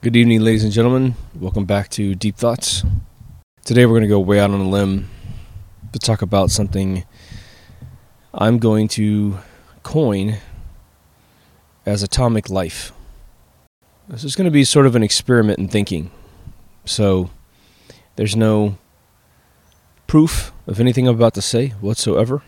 Good evening, ladies and gentlemen. Welcome back to Deep Thoughts. Today we're going to go way out on a limb to talk about something I'm going to coin as atomic life. This is going to be sort of an experiment in thinking. So there's no proof of anything I'm about to say whatsoever.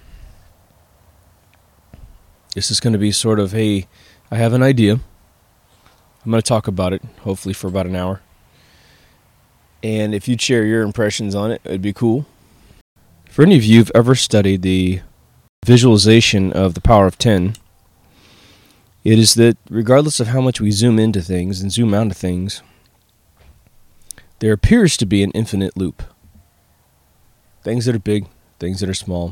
This is going to be sort of, hey, I have an idea. I'm going to talk about it, hopefully for about an hour. And if you'd share your impressions on it, it'd be cool. For any of you who've ever studied the visualization of the power of 10, it is that regardless of how much we zoom into things and zoom out of things, there appears to be an infinite loop. Things that are big, things that are small.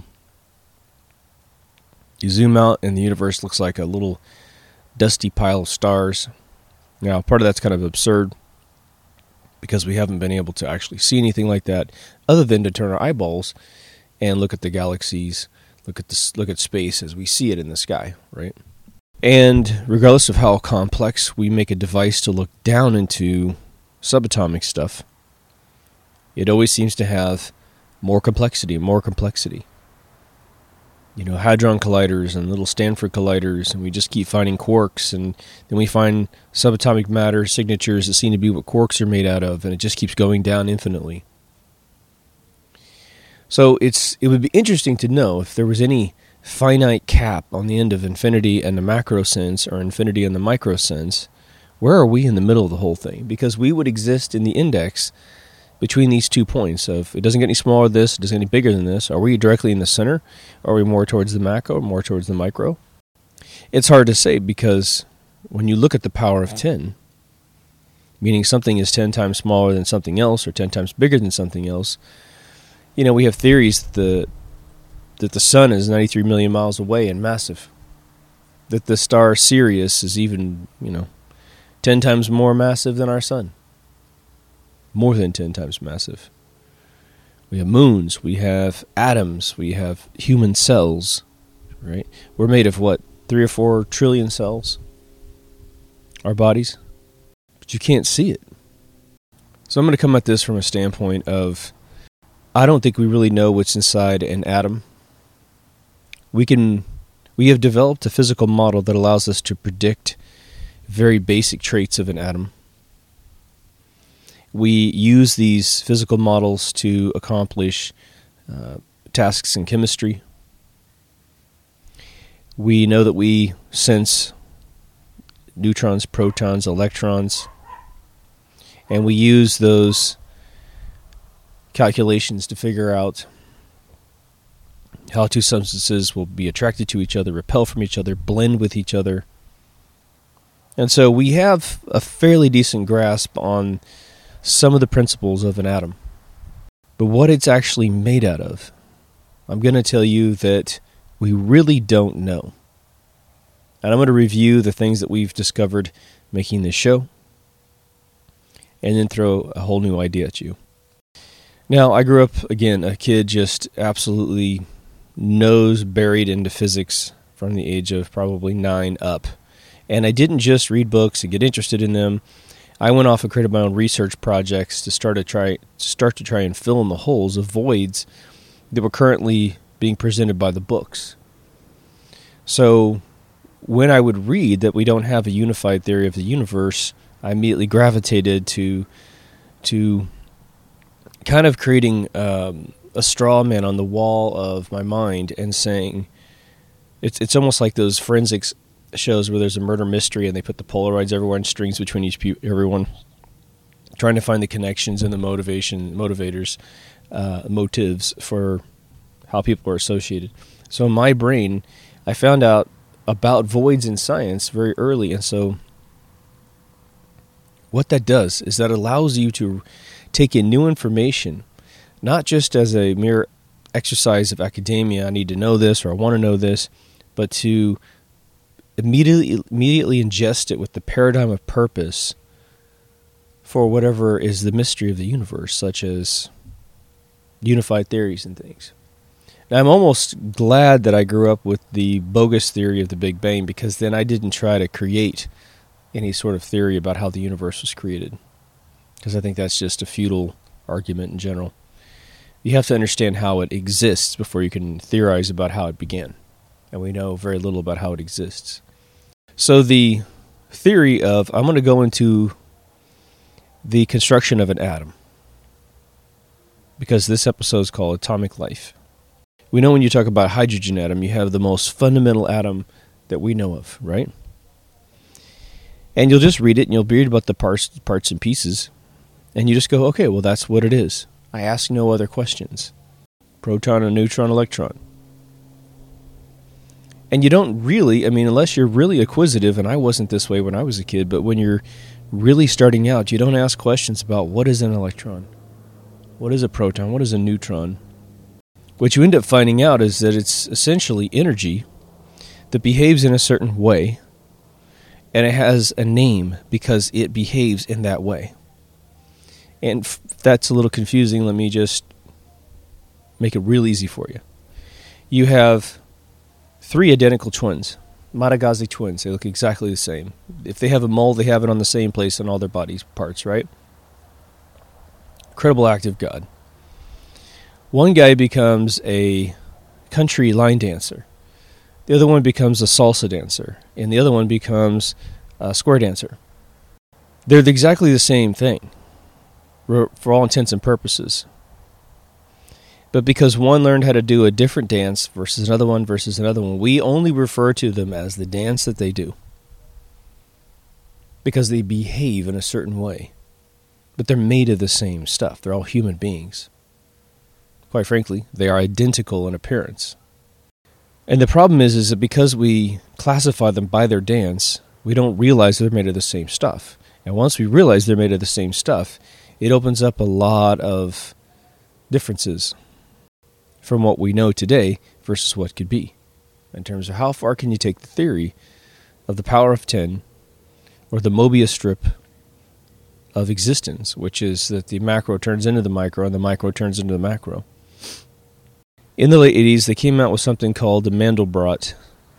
You zoom out and the universe looks like a little dusty pile of stars. Now, part of that's kind of absurd because we haven't been able to actually see anything like that other than to turn our eyeballs and look at the galaxies, look at space as we see it in the sky, right? And regardless of how complex we make a device to look down into subatomic stuff, it always seems to have more complexity and more complexity. You know, Hadron Colliders and little Stanford Colliders, and we just keep finding quarks, and then we find subatomic matter signatures that seem to be what quarks are made out of, and it just keeps going down infinitely. So it would be interesting to know if there was any finite cap on the end of infinity in the macro sense or infinity in the micro sense. Where are we in the middle of the whole thing? Because we would exist in the index between these 2 points of it doesn't get any smaller than this, it doesn't get any bigger than this. Are we directly in the center? Are we more towards the macro or more towards the micro? It's hard to say because when you look at the power of 10, meaning something is 10 times smaller than something else or 10 times bigger than something else, you know, we have theories that the sun is 93 million miles away and massive. That the star Sirius is even, 10 times more massive than our sun. More than 10 times massive. We have moons, we have atoms, we have human cells, right? We're made of what, 3 or 4 trillion cells? Our bodies? But you can't see it. So I'm going to come at this from a standpoint of, I don't think we really know what's inside an atom. We have developed a physical model that allows us to predict very basic traits of an atom. We use these physical models to accomplish tasks in chemistry. We know that we sense neutrons, protons, electrons, and we use those calculations to figure out how 2 substances will be attracted to each other, repel from each other, blend with each other. And so we have a fairly decent grasp on some of the principles of an atom. But what it's actually made out of, I'm going to tell you that we really don't know. And I'm going to review the things that we've discovered making this show, and then throw a whole new idea at you. Now, I grew up, again, a kid just absolutely nose buried into physics from the age of probably 9 up. And I didn't just read books and get interested in them. I went off and created my own research projects to start to try and fill in the holes of voids that were currently being presented by the books. So when I would read that we don't have a unified theory of the universe, I immediately gravitated to kind of creating a straw man on the wall of my mind and saying, it's almost like those forensics shows where there's a murder mystery and they put the Polaroids everywhere and strings between everyone, trying to find the connections and the motivators, motives for how people are associated. So in my brain, I found out about voids in science very early, and so what that does is that allows you to take in new information, not just as a mere exercise of academia, I need to know this or I want to know this, but to immediately ingest it with the paradigm of purpose for whatever is the mystery of the universe, such as unified theories and things. Now, I'm almost glad that I grew up with the bogus theory of the Big Bang, because then I didn't try to create any sort of theory about how the universe was created, because I think that's just a futile argument in general. You have to understand how it exists before you can theorize about how it began, and we know very little about how it exists. So the theory of, I'm going to go into the construction of an atom, because this episode is called Atomic Life. We know when you talk about hydrogen atom, you have the most fundamental atom that we know of, right? And you'll just read it, and you'll read about the parts and pieces, and you just go, okay, well, that's what it is. I ask no other questions. Proton, a neutron, electron. And you don't really, unless you're really acquisitive, and I wasn't this way when I was a kid, but when you're really starting out, you don't ask questions about what is an electron, what is a proton, what is a neutron. What you end up finding out is that it's essentially energy that behaves in a certain way, and it has a name because it behaves in that way. And that's a little confusing. Let me just make it real easy for you. You have 3 identical twins, Madagazzi twins. They look exactly the same. If they have a mole, they have it on the same place on all their body parts, right? Incredible act of God. One guy becomes a country line dancer. The other one becomes a salsa dancer. And the other one becomes a square dancer. They're exactly the same thing, for all intents and purposes. But because one learned how to do a different dance versus another one, we only refer to them as the dance that they do, because they behave in a certain way. But they're made of the same stuff. They're all human beings. Quite frankly, they are identical in appearance. And the problem is that because we classify them by their dance, we don't realize they're made of the same stuff. And once we realize they're made of the same stuff, it opens up a lot of differences from what we know today versus what could be, in terms of how far can you take the theory of the power of 10, or the Mobius strip of existence, which is that the macro turns into the micro and the micro turns into the macro. In the late 80s, they came out with something called the Mandelbrot.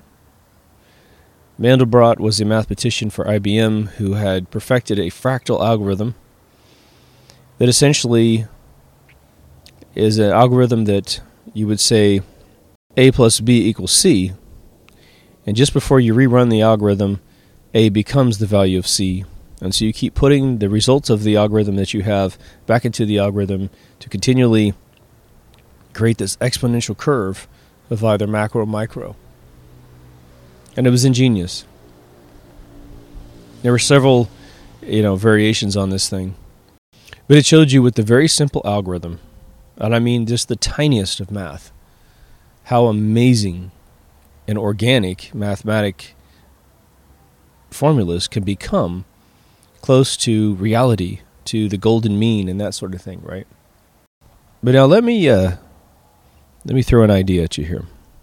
Mandelbrot was a mathematician for IBM who had perfected a fractal algorithm that essentially is an algorithm that you would say A plus B equals C, and just before you rerun the algorithm, A becomes the value of C. And so you keep putting the results of the algorithm that you have back into the algorithm to continually create this exponential curve of either macro or micro. And it was ingenious. There were several, variations on this thing. But it showed you with the very simple algorithm, and I mean just the tiniest of math, how amazing and organic mathematic formulas can become close to reality, to the golden mean and that sort of thing, right? But now let me throw an idea at you here.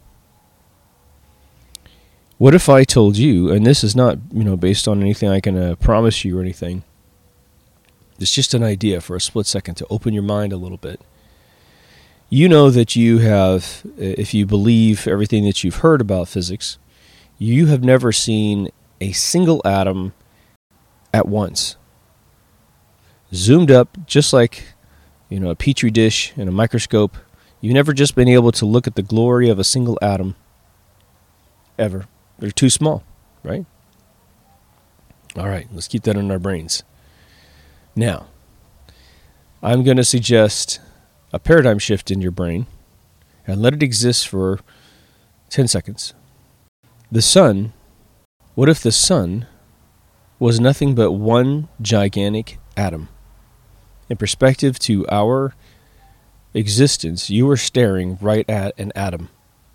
What if I told you, and this is not, based on anything I can promise you or anything, it's just an idea for a split second to open your mind a little bit. You know that you have, if you believe everything that you've heard about physics, you have never seen a single atom at once, zoomed up just like, a petri dish and a microscope. You've never just been able to look at the glory of a single atom, ever. They're too small, right? All right, let's keep that in our brains. Now, I'm going to suggest a paradigm shift in your brain and let it exist for 10 seconds. The sun, what if the sun was nothing but one gigantic atom? In perspective to our existence, you are staring right at an atom.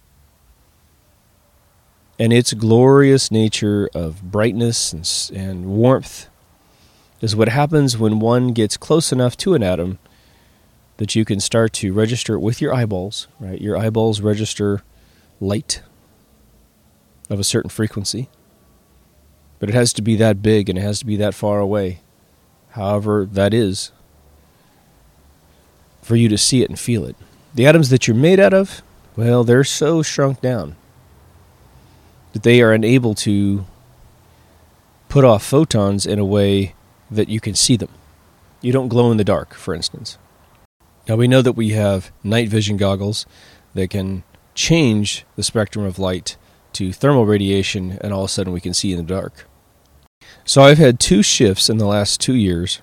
And its glorious nature of brightness and warmth is what happens when one gets close enough to an atom that you can start to register it with your eyeballs, right? Your eyeballs register light of a certain frequency. But it has to be that big and it has to be that far away, however that is, for you to see it and feel it. The atoms that you're made out of, well, they're so shrunk down that they are unable to put off photons in a way that you can see them. You don't glow in the dark, for instance. Now we know that we have night vision goggles that can change the spectrum of light to thermal radiation, and all of a sudden we can see in the dark. So I've had 2 shifts in the last 2 years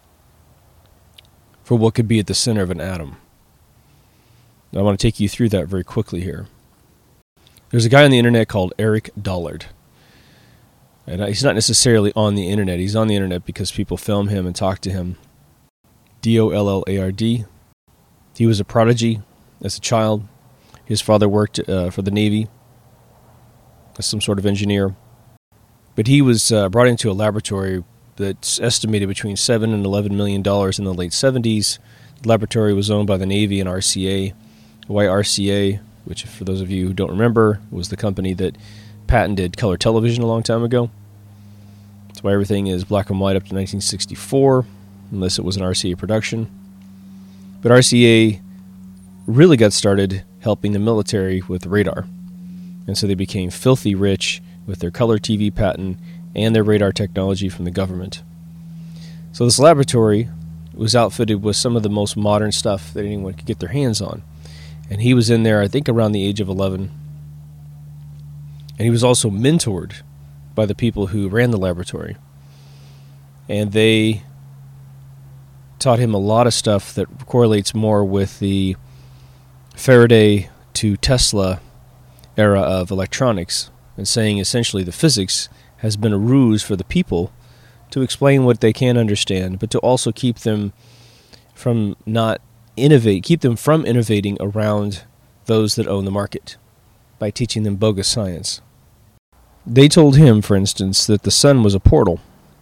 for what could be at the center of an atom. I want to take you through that very quickly here. There's a guy on the internet called Eric Dollard. And he's not necessarily on the internet. He's on the internet because people film him and talk to him. Dollard. He was a prodigy as a child. His father worked for the Navy as some sort of engineer. But he was brought into a laboratory that's estimated between $7 and $11 million in the late 70s. The laboratory was owned by the Navy and RCA. Why RCA, which for those of you who don't remember, was the company that patented color television a long time ago. That's why everything is black and white up to 1964, unless it was an RCA production. But RCA really got started helping the military with radar. And so they became filthy rich with their color TV patent and their radar technology from the government. So this laboratory was outfitted with some of the most modern stuff that anyone could get their hands on. And he was in there, I think, around the age of 11. And he was also mentored by the people who ran the laboratory. And they taught him a lot of stuff that correlates more with the Faraday to Tesla era of electronics, and saying essentially the physics has been a ruse for the people to explain what they can't understand, but to also keep them from innovating around those that own the market by teaching them bogus science. They told him, for instance, that the sun was a portal.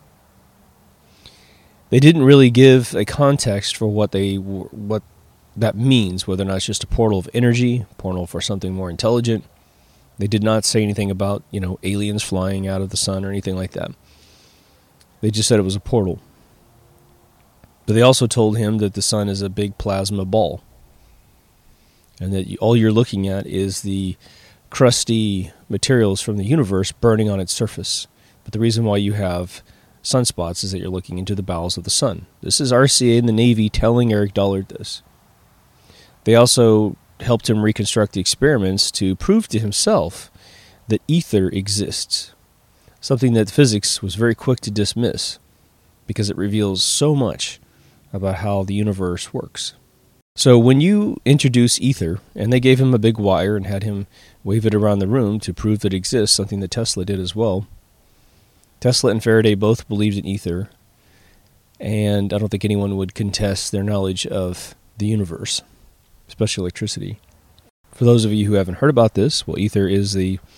They didn't really give a context for what that means, whether or not it's just a portal of energy, portal for something more intelligent. They did not say anything about, aliens flying out of the sun or anything like that. They just said it was a portal. But they also told him that the sun is a big plasma ball, and that all you're looking at is the crusty materials from the universe burning on its surface. But the reason why you have sunspots is that you're looking into the bowels of the sun. This is RCA and the Navy telling Eric Dollard this. They also helped him reconstruct the experiments to prove to himself that ether exists, something that physics was very quick to dismiss because it reveals so much about how the universe works. So when you introduce ether, and they gave him a big wire and had him wave it around the room to prove that it exists, something that Tesla did as well. Tesla and Faraday both believed in ether, and I don't think anyone would contest their knowledge of the universe, especially electricity. For those of you who haven't heard about this, well, ether is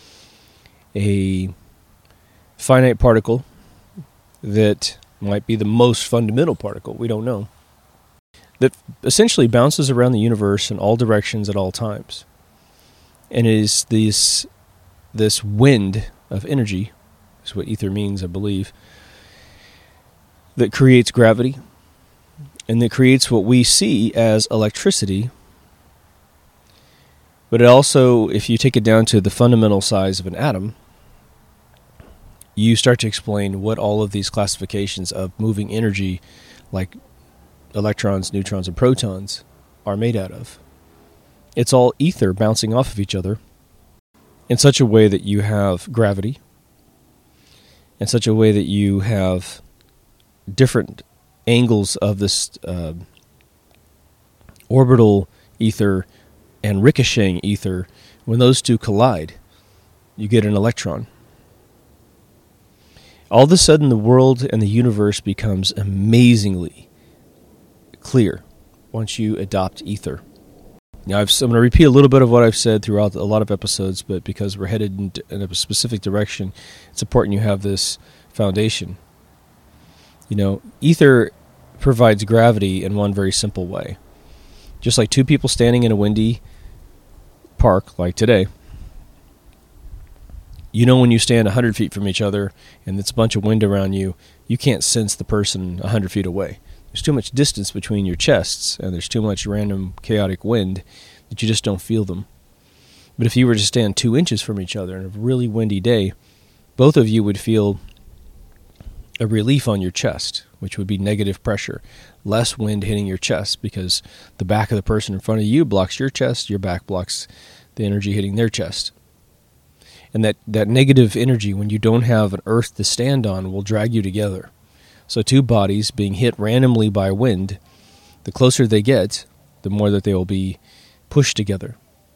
a finite particle that might be the most fundamental particle, we don't know, that essentially bounces around the universe in all directions at all times. And it is this wind of energy, is what ether means, I believe, that creates gravity and that creates what we see as electricity. But it also, if you take it down to the fundamental size of an atom, you start to explain what all of these classifications of moving energy, like electrons, neutrons, and protons, are made out of. It's all ether bouncing off of each other in such a way that you have gravity, in such a way that you have different angles of this orbital ether and ricocheting ether. When those two collide, you get an electron. All of a sudden, the world and the universe becomes amazingly clear once you adopt ether. Now, I'm going to repeat a little bit of what I've said throughout a lot of episodes, but because we're headed in a specific direction, it's important you have this foundation. Ether provides gravity in one very simple way. Just like two people standing in a windy park, like today, when you stand 100 feet from each other and it's a bunch of wind around you, you can't sense the person 100 feet away. There's too much distance between your chests, and there's too much random chaotic wind that you just don't feel them. But if you were to stand 2 inches from each other on a really windy day, both of you would feel a relief on your chest, which would be negative pressure, less wind hitting your chest because the back of the person in front of you blocks your chest, your back blocks the energy hitting their chest. And that negative energy, when you don't have an earth to stand on, will drag you together. So two bodies being hit randomly by wind, the closer they get, the more that they will be pushed together.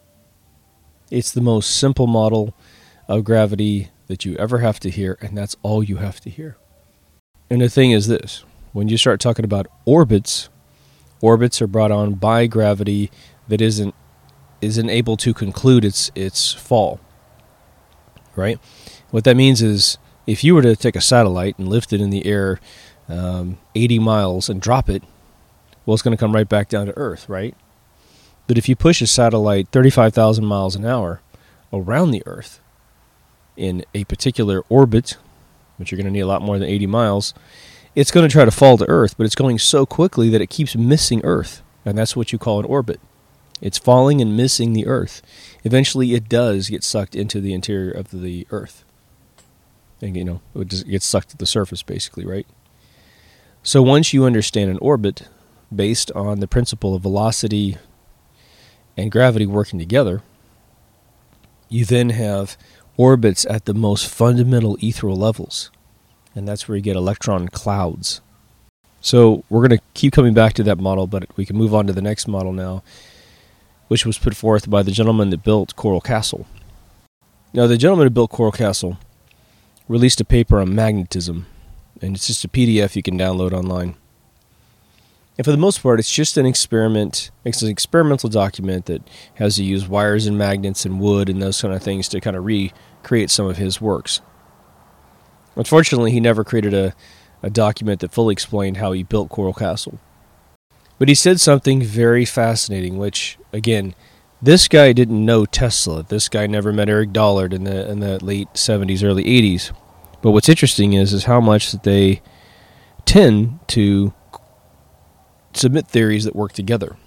It's the most simple model of gravity that you ever have to hear, and that's all you have to hear. And the thing is this, when you start talking about orbits are brought on by gravity that isn't able to conclude its fall. Right? What that means is if you were to take a satellite and lift it in the air 80 miles and drop it, well, it's going to come right back down to Earth, right? But if you push a satellite 35,000 miles an hour around the Earth in a particular orbit, which you're going to need a lot more than 80 miles, it's going to try to fall to Earth, but it's going so quickly that it keeps missing Earth, and that's what you call an orbit. It's falling and missing the Earth. Eventually, it does get sucked into the interior of the Earth. And, it just gets sucked to the surface, basically, right? So once you understand an orbit based on the principle of velocity and gravity working together, you then have orbits at the most fundamental ethereal levels. And that's where you get electron clouds. So we're going to keep coming back to that model, but we can move on to the next model now, which was put forth by the gentleman that built Coral Castle. Now, the gentleman who built Coral Castle released a paper on magnetism, and it's just a PDF you can download online. And for the most part, it's just an experiment. It's an experimental document that has to use wires and magnets and wood and those kind of things to kind of recreate some of his works. Unfortunately, he never created a document that fully explained how he built Coral Castle. But he said something very fascinating, which, again, this guy didn't know Tesla. This guy never met Eric Dollard in the late 70s, early 80s. But what's interesting is how much that they tend to submit theories that work together.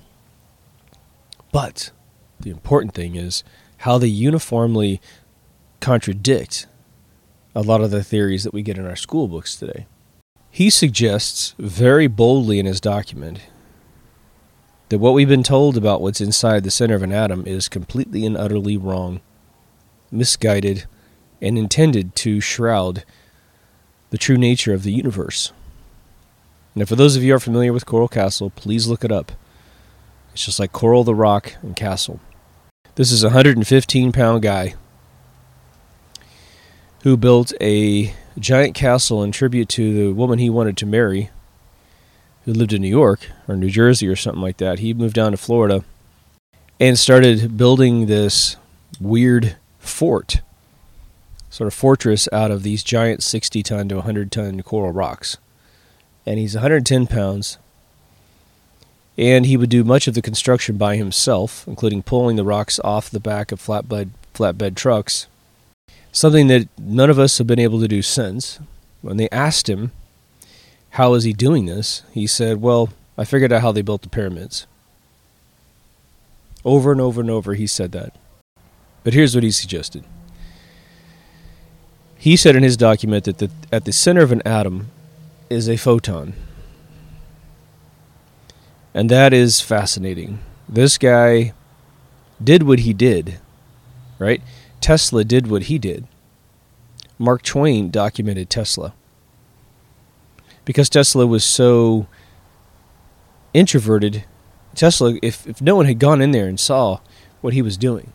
But the important thing is how they uniformly contradict a lot of the theories that we get in our school books today. He suggests very boldly in his document that what we've been told about what's inside the center of an atom is completely and utterly wrong, misguided, and intended to shroud the true nature of the universe. Now, for those of you who are familiar with Coral Castle, please look it up. It's just like Coral the Rock and Castle. This is a 115-pound guy who built a giant castle in tribute to the woman he wanted to marry, who lived in New York or New Jersey or something like that. He moved down to Florida and started building this weird fort, sort of fortress out of these giant 60-ton to 100-ton coral rocks. And he's 110 pounds, and he would do much of the construction by himself, including pulling the rocks off the back of flatbed trucks, something that none of us have been able to do since. When they asked him, how is he doing this? He said, well, I figured out how they built the pyramids. Over and over and over he said that. But here's what he suggested. He said in his document that at the center of an atom is a photon. And that is fascinating. This guy did what he did, right? Tesla did what he did. Mark Twain documented Tesla. Because Tesla was so introverted, Tesla, if no one had gone in there and saw what he was doing,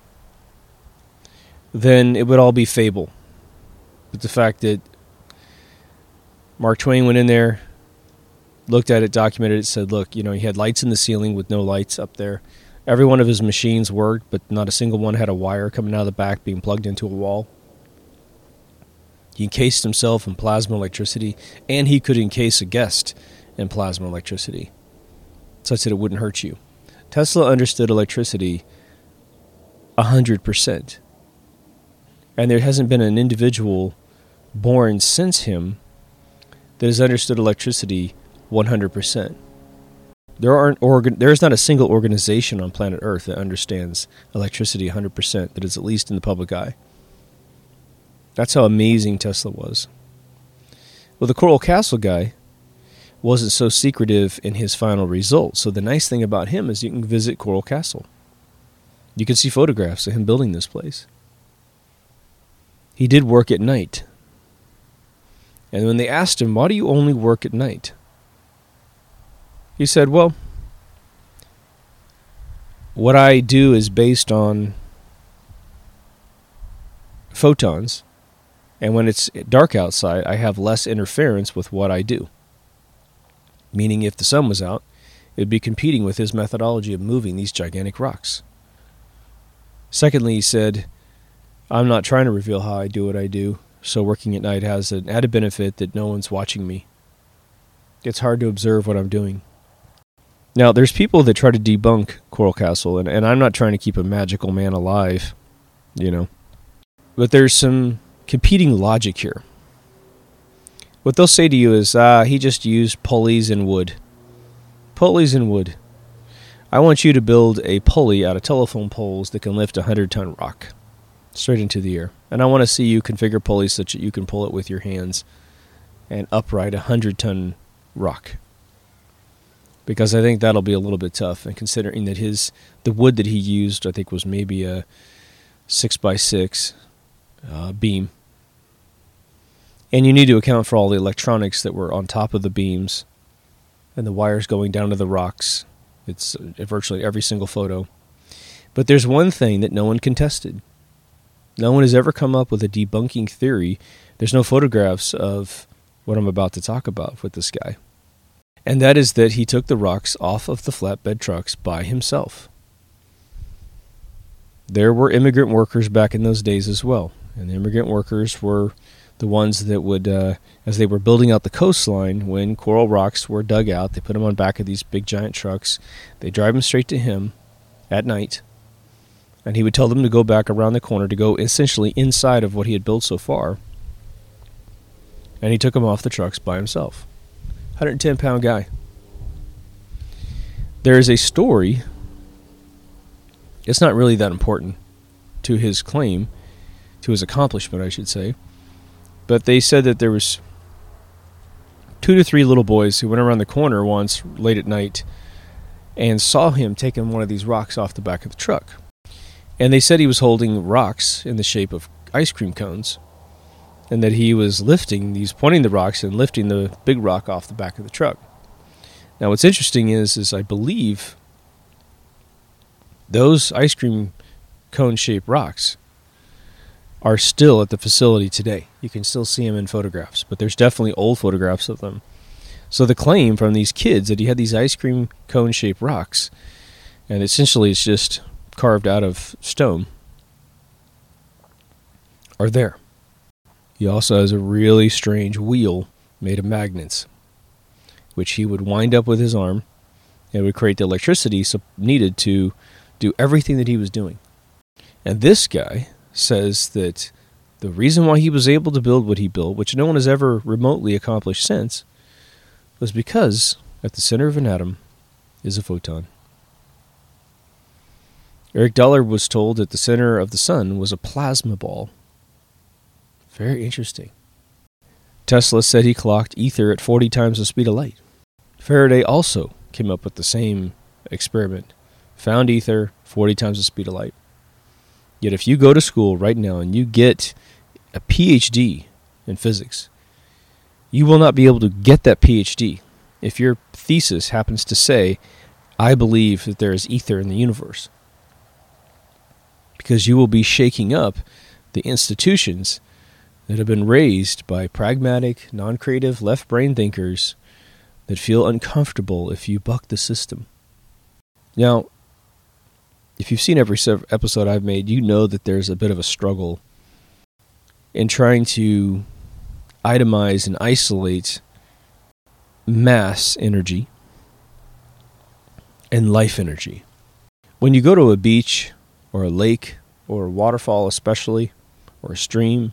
then it would all be fable. But the fact that Mark Twain went in there, looked at it, documented it, said, look, he had lights in the ceiling with no lights up there. Every one of his machines worked, but not a single one had a wire coming out of the back being plugged into a wall. He encased himself in plasma electricity, and he could encase a guest in plasma electricity, such that it wouldn't hurt you. Tesla understood electricity 100%. And there hasn't been an individual born since him that has understood electricity 100%. There is not a single organization on planet Earth that understands electricity 100%, that is at least in the public eye. That's how amazing Tesla was. Well, the Coral Castle guy wasn't so secretive in his final result. So the nice thing about him is you can visit Coral Castle. You can see photographs of him building this place. He did work at night. And when they asked him, why do you only work at night? He said, well, what I do is based on photons. And when it's dark outside, I have less interference with what I do. Meaning if the sun was out, it would be competing with his methodology of moving these gigantic rocks. Secondly, he said, I'm not trying to reveal how I do what I do, so working at night has an added benefit that no one's watching me. It's hard to observe what I'm doing. Now, there's people that try to debunk Coral Castle, and I'm not trying to keep a magical man alive, But there's some competing logic here. What they'll say to you is, he just used pulleys and wood. Pulleys and wood. I want you to build a pulley out of telephone poles that can lift a 100-ton rock straight into the air. And I want to see you configure pulleys such that you can pull it with your hands and upright a 100-ton rock. Because I think that'll be a little bit tough, and considering that the wood that he used, I think, was maybe a 6x6 beam. And you need to account for all the electronics that were on top of the beams and the wires going down to the rocks. It's virtually every single photo. But there's one thing that no one contested. No one has ever come up with a debunking theory. There's no photographs of what I'm about to talk about with this guy. And that is that he took the rocks off of the flatbed trucks by himself. There were immigrant workers back in those days as well. And the immigrant workers were the ones that would, as they were building out the coastline, when coral rocks were dug out, they put them on back of these big giant trucks. They drive them straight to him at night. And he would tell them to go back around the corner to go essentially inside of what he had built so far. And he took them off the trucks by himself. 110-pound guy. There is a story. It's not really that important to his claim, to his accomplishment, I should say. But they said that there was 2 to 3 little boys who went around the corner once late at night and saw him taking one of these rocks off the back of the truck. And they said he was holding rocks in the shape of ice cream cones, and that he was pointing the rocks and lifting the big rock off the back of the truck. Now what's interesting is I believe those ice cream cone-shaped rocks are still at the facility today. You can still see them in photographs, but there's definitely old photographs of them. So the claim from these kids that he had these ice cream cone-shaped rocks, and essentially it's just carved out of stone, are there. He also has a really strange wheel made of magnets, which he would wind up with his arm, and it would create the electricity needed to do everything that he was doing. And this guy says that the reason why he was able to build what he built, which no one has ever remotely accomplished since, was because at the center of an atom is a photon. Eric Dollar was told that the center of the sun was a plasma ball. Very interesting. Tesla said he clocked ether at 40 times the speed of light. Faraday also came up with the same experiment. Found ether 40 times the speed of light. Yet if you go to school right now and you get a PhD in physics, you will not be able to get that PhD if your thesis happens to say, I believe that there is ether in the universe. Because you will be shaking up the institutions that have been raised by pragmatic, non-creative, left-brain thinkers that feel uncomfortable if you buck the system. Now, if you've seen every episode I've made, you know that there's a bit of a struggle in trying to itemize and isolate mass energy and life energy. When you go to a beach or a lake or a waterfall especially, or a stream,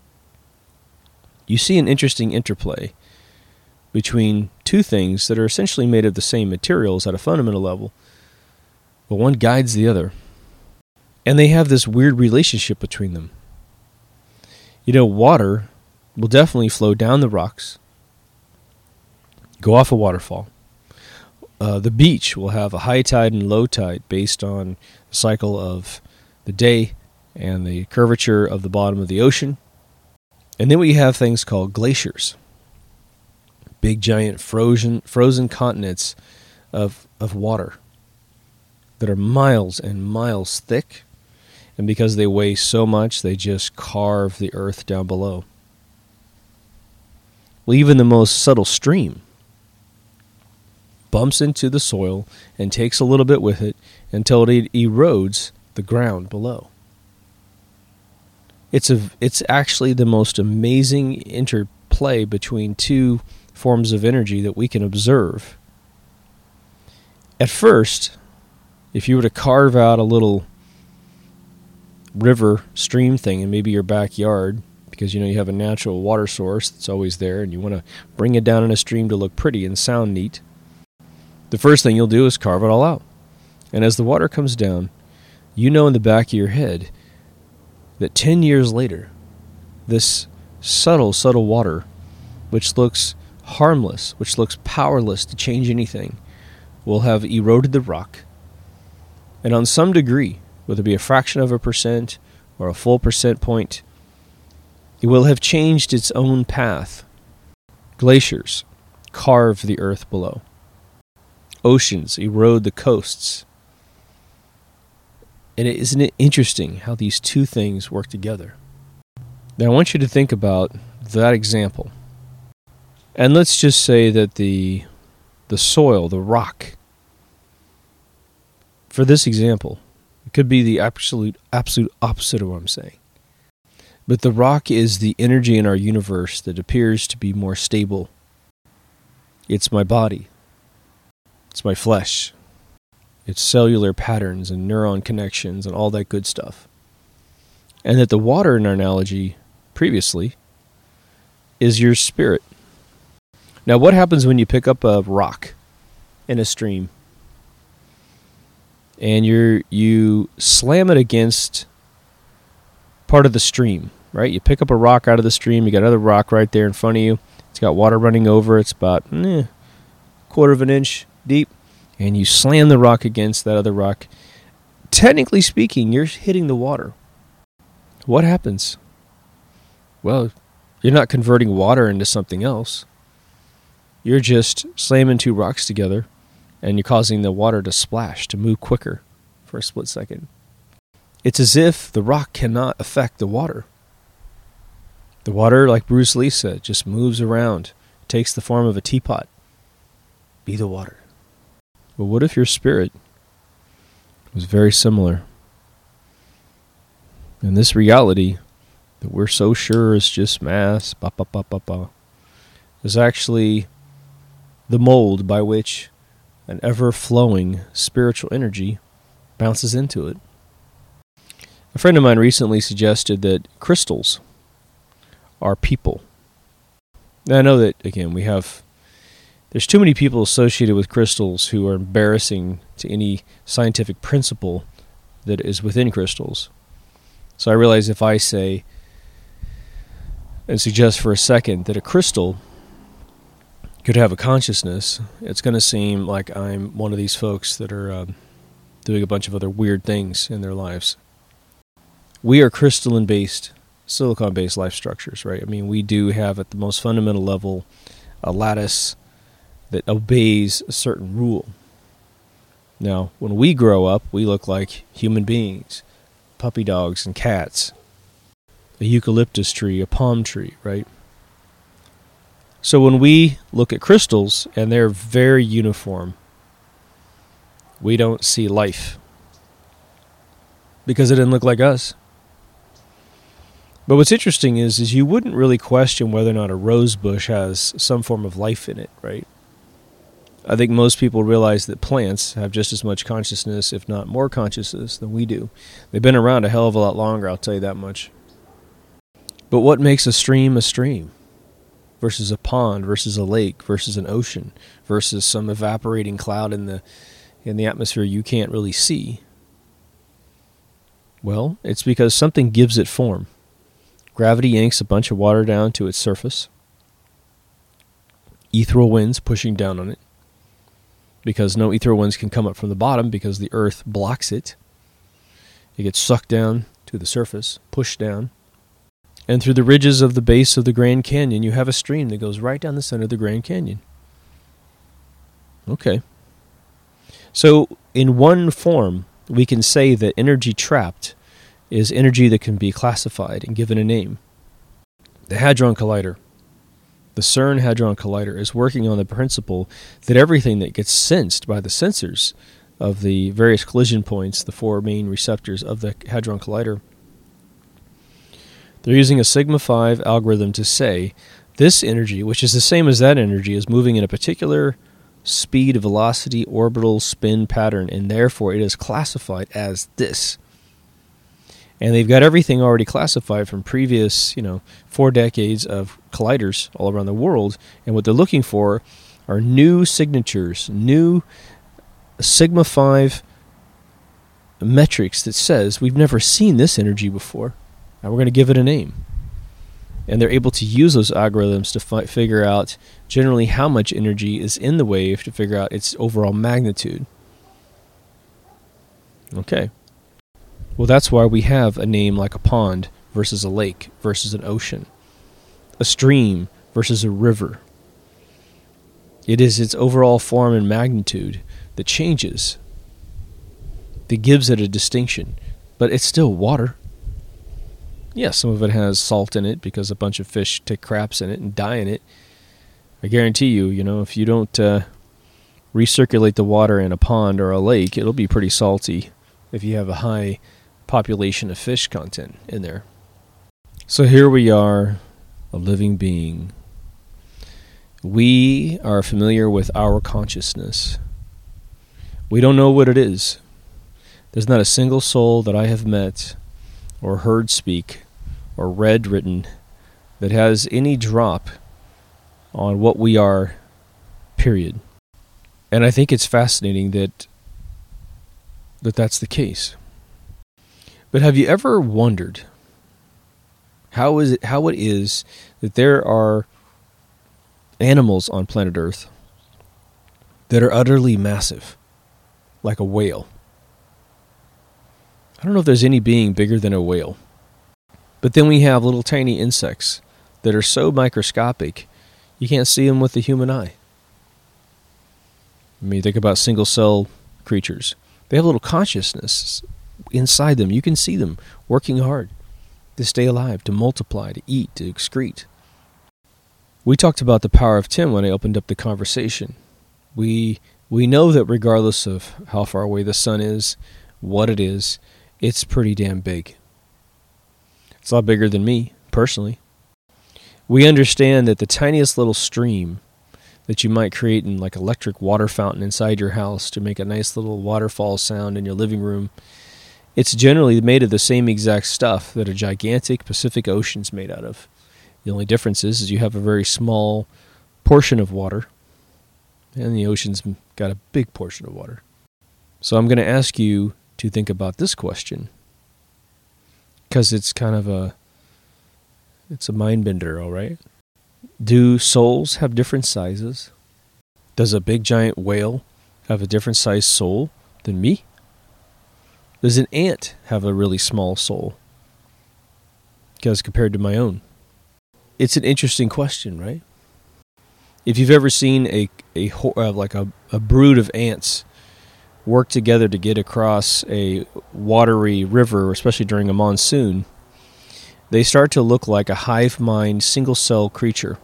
you see an interesting interplay between two things that are essentially made of the same materials at a fundamental level, but one guides the other. And they have this weird relationship between them. Water will definitely flow down the rocks go off a waterfall. The beach will have a high tide and low tide based on the cycle of the day and the curvature of the bottom of the ocean. And then we have things called glaciers, big giant frozen continents of water that are miles and miles thick, and because they weigh so much, they just carve the earth down below. Well, even the most subtle stream bumps into the soil and takes a little bit with it until it erodes the ground below. It's actually the most amazing interplay between two forms of energy that we can observe. At first, if you were to carve out a little river stream thing in maybe your backyard, because you have a natural water source that's always there and you want to bring it down in a stream to look pretty and sound neat, the first thing you'll do is carve it all out. And as the water comes down, in the back of your head that 10 years later, this subtle water, which looks harmless, which looks powerless to change anything, will have eroded the rock. And on some degree, whether it be a fraction of a percent or a full percent point, it will have changed its own path. Glaciers carve the earth below. Oceans erode the coasts. And isn't it interesting how these two things work together? Now I want you to think about that example. And let's just say that the soil, the rock, for this example, it could be the absolute opposite of what I'm saying. But the rock is the energy in our universe that appears to be more stable. It's my body. It's my flesh. It's cellular patterns and neuron connections and all that good stuff. And that the water in our analogy previously is your spirit. Now, what happens when you pick up a rock in a stream and you slam it against part of the stream, right? You pick up a rock out of the stream, you got another rock right there in front of you. It's got water running over. It's about quarter of an inch deep. And you slam the rock against that other rock. Technically speaking, you're hitting the water. What happens? Well, you're not converting water into something else. You're just slamming two rocks together, and you're causing the water to splash, to move quicker for a split second. It's as if the rock cannot affect the water. The water, like Bruce Lee said, just moves around, takes the form of a teapot. Be the water. But what if your spirit was very similar? And this reality that we're so sure is just mass, is actually the mold by which an ever-flowing spiritual energy bounces into it. A friend of mine recently suggested that crystals are people. Now, I know that, again, there's too many people associated with crystals who are embarrassing to any scientific principle that is within crystals. So I realize if I say and suggest for a second that a crystal could have a consciousness, it's going to seem like I'm one of these folks that are doing a bunch of other weird things in their lives. We are crystalline-based, silicon-based life structures, right? I mean, we do have at the most fundamental level a lattice that obeys a certain rule. Now, when we grow up, we look like human beings, puppy dogs and cats, a eucalyptus tree, a palm tree, right? So when we look at crystals, and they're very uniform, we don't see life because it didn't look like us. But what's interesting is you wouldn't really question whether or not a rose bush has some form of life in it, right? I think most people realize that plants have just as much consciousness, if not more consciousness, than we do. They've been around a hell of a lot longer, I'll tell you that much. But what makes a stream versus a pond, versus a lake, versus an ocean, versus some evaporating cloud in the atmosphere you can't really see? Well, it's because something gives it form. Gravity yanks a bunch of water down to its surface. ethereal winds pushing down on it, because no ethereal winds can come up from the bottom because the earth blocks it. It gets sucked down to the surface, pushed down. And through the ridges of the base of the Grand Canyon, you have a stream that goes right down the center of the Grand Canyon. Okay. So, in one form, we can say that energy trapped is energy that can be classified and given a name. The Hadron Collider, the CERN Hadron Collider, is working on the principle that everything that gets sensed by the sensors of the various collision points, the four main receptors of the Hadron Collider, they're using a sigma 5 algorithm to say this energy, which is the same as that energy, is moving in a particular speed, velocity, orbital spin pattern, and therefore it is classified as this. And they've got everything already classified from previous, 4 decades of colliders all around the world, and what they're looking for are new signatures, new sigma 5 metrics that says we've never seen this energy before. And we're going to give it a name. And they're able to use those algorithms to figure out generally how much energy is in the wave to figure out its overall magnitude. Okay. Well, that's why we have a name like a pond versus a lake versus an ocean, a stream versus a river. It is its overall form and magnitude that changes, that gives it a distinction, but it's still water. Yes, some of it has salt in it because a bunch of fish take craps in it and die in it. I guarantee you, if you don't recirculate the water in a pond or a lake, it'll be pretty salty if you have a high population of fish content in there. So here we are, a living being. We are familiar with our consciousness. We don't know what it is. There's not a single soul that I have met or heard speak or read written that has any drop on what we are, period. And I think it's fascinating that that's the case. But have you ever wondered how it is that there are animals on planet Earth that are utterly massive, like a whale? I don't know if there's any being bigger than a whale. But then we have little tiny insects that are so microscopic, you can't see them with the human eye. I mean, think about single-cell creatures. They have a little consciousness inside them. You can see them working hard to stay alive, to multiply, to eat, to excrete. We talked about the power of 10 when I opened up the conversation. We know that regardless of how far away the sun is, what it is, it's pretty damn big. It's a lot bigger than me, personally. We understand that the tiniest little stream that you might create in like electric water fountain inside your house to make a nice little waterfall sound in your living room, it's generally made of the same exact stuff that a gigantic Pacific Ocean's made out of. The only difference is you have a very small portion of water, and the ocean's got a big portion of water. So I'm going to ask you to think about this question, because it's kind of it's a mind bender, all right? Do souls have different sizes? Does a big giant whale have a different sized soul than me? Does an ant have a really small soul as compared to my own? It's an interesting question, right? If you've ever seen a brood of ants work together to get across a watery river, especially during a monsoon, they start to look like a hive mind, single-cell creature,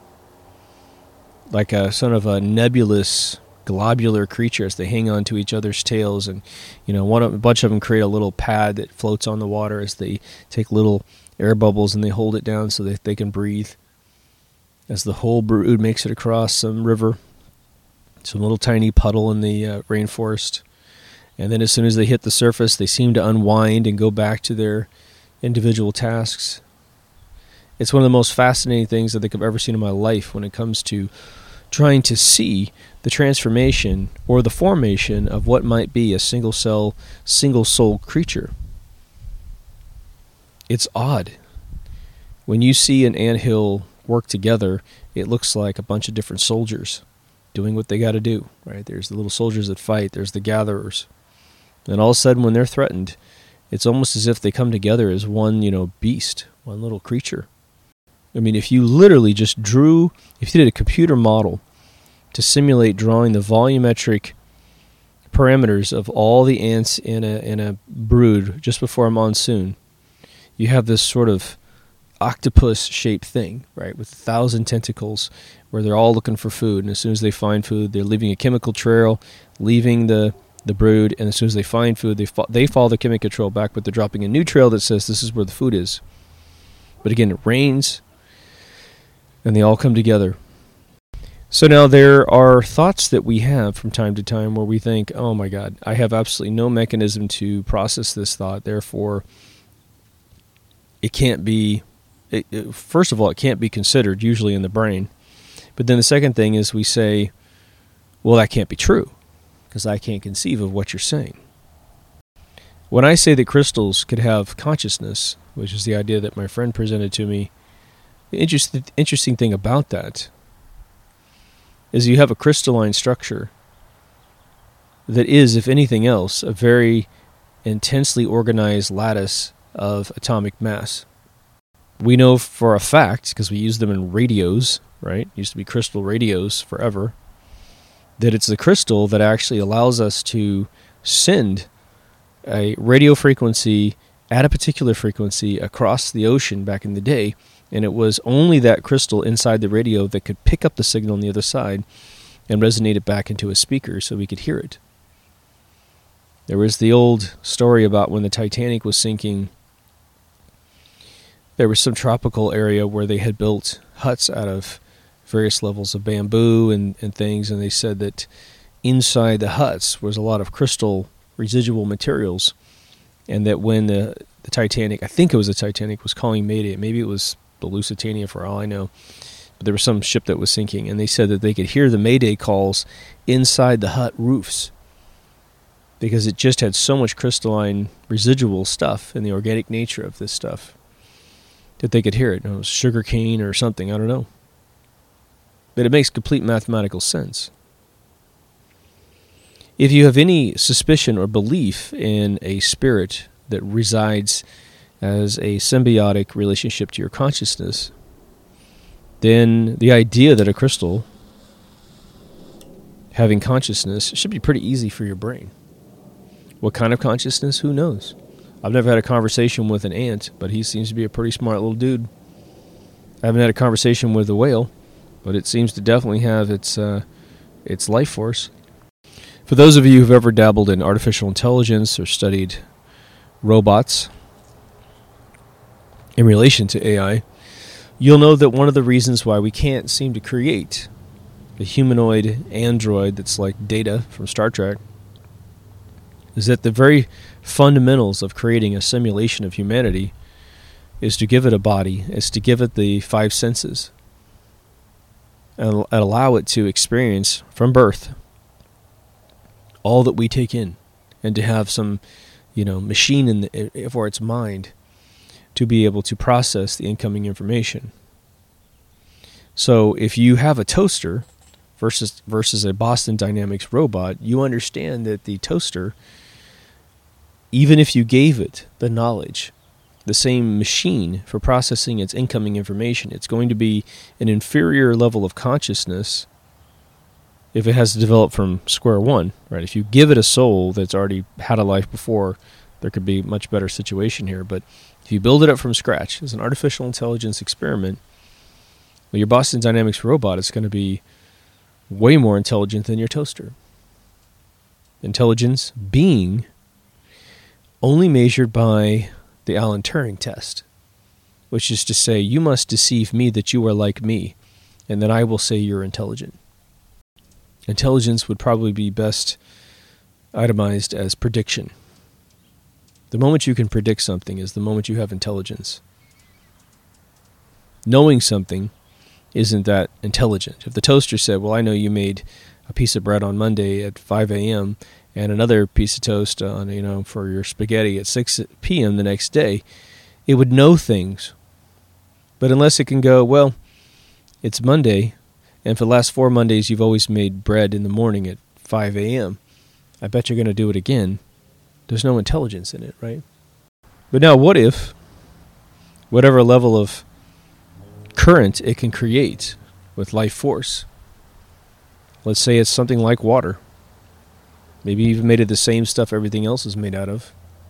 like a sort of a nebulous, globular creature as they hang on to each other's tails, and a bunch of them create a little pad that floats on the water as they take little air bubbles and they hold it down so that they can breathe. As the whole brood makes it across some river, some little tiny puddle in the rainforest. And then as soon as they hit the surface, they seem to unwind and go back to their individual tasks. It's one of the most fascinating things I think I've ever seen in my life when it comes to trying to see the transformation or the formation of what might be a single-cell, single-soul creature. It's odd. When you see an anthill work together, it looks like a bunch of different soldiers doing what they got to do, right? There's the little soldiers that fight, there's the gatherers. And all of a sudden, when they're threatened, it's almost as if they come together as one, beast, one little creature. I mean, if you literally just if you did a computer model to simulate drawing the volumetric parameters of all the ants in a brood just before a monsoon, you have this sort of octopus-shaped thing, right, with 1,000 tentacles where they're all looking for food. And as soon as they find food, they're leaving a chemical trail, leaving the brood, and as soon as they find food, they follow the chemical trail back, but they're dropping a new trail that says this is where the food is. But again, it rains, and they all come together. So now there are thoughts that we have from time to time where we think, oh my God, I have absolutely no mechanism to process this thought, therefore it can't be, first of all, it can't be considered, usually in the brain. But then the second thing is we say, well, that can't be true, because I can't conceive of what you're saying. When I say that crystals could have consciousness, which is the idea that my friend presented to me, the interesting thing about that is you have a crystalline structure that is, if anything else, a very intensely organized lattice of atomic mass. We know for a fact, because we use them in radios, right? Used to be crystal radios forever, that it's the crystal that actually allows us to send a radio frequency at a particular frequency across the ocean back in the day, and it was only that crystal inside the radio that could pick up the signal on the other side and resonate it back into a speaker so we could hear it. There was the old story about when the Titanic was sinking. There was some tropical area where they had built huts out of various levels of bamboo and things, and they said that inside the huts was a lot of crystal residual materials, and that when the Titanic, I think it was the Titanic, was calling Mayday, maybe it was the Lusitania for all I know, but there was some ship that was sinking, and they said that they could hear the Mayday calls inside the hut roofs because it just had so much crystalline residual stuff in the organic nature of this stuff that they could hear it. It was sugar cane or something, I don't know. But it makes complete mathematical sense. If you have any suspicion or belief in a spirit that resides as a symbiotic relationship to your consciousness, then the idea that a crystal having consciousness should be pretty easy for your brain. What kind of consciousness? Who knows? I've never had a conversation with an ant, but he seems to be a pretty smart little dude. I haven't had a conversation with a whale, but it seems to definitely have its life force. For those of you who've ever dabbled in artificial intelligence or studied robots in relation to AI, you'll know that one of the reasons why we can't seem to create a humanoid android that's like Data from Star Trek is that the very fundamentals of creating a simulation of humanity is to give it a body, is to give it the five senses, and allow it to experience from birth all that we take in, and to have some, machine for its mind to be able to process the incoming information. So if you have a toaster versus a Boston Dynamics robot, you understand that the toaster, even if you gave it the knowledge, the same machine for processing its incoming information, it's going to be an inferior level of consciousness if it has to develop from square one, right? If you give it a soul that's already had a life before, there could be a much better situation here. But if you build it up from scratch as an artificial intelligence experiment, well, your Boston Dynamics robot is going to be way more intelligent than your toaster. Intelligence being only measured by the Alan Turing test, which is to say, you must deceive me that you are like me, and then I will say you're intelligent. Intelligence would probably be best itemized as prediction. The moment you can predict something is the moment you have intelligence. Knowing something isn't that intelligent. If the toaster said, well, I know you made a piece of bread on Monday at 5 a.m., and another piece of toast on, for your spaghetti at 6 p.m. the next day, it would know things. But unless it can go, well, It's Monday, and for the last 4 Mondays you've always made bread in the morning at 5 a.m. I bet you're going to do it again. There's no intelligence in it, right? But now what if whatever level of current it can create with life force, let's say it's something like water, maybe even made of the same stuff everything else is made out of.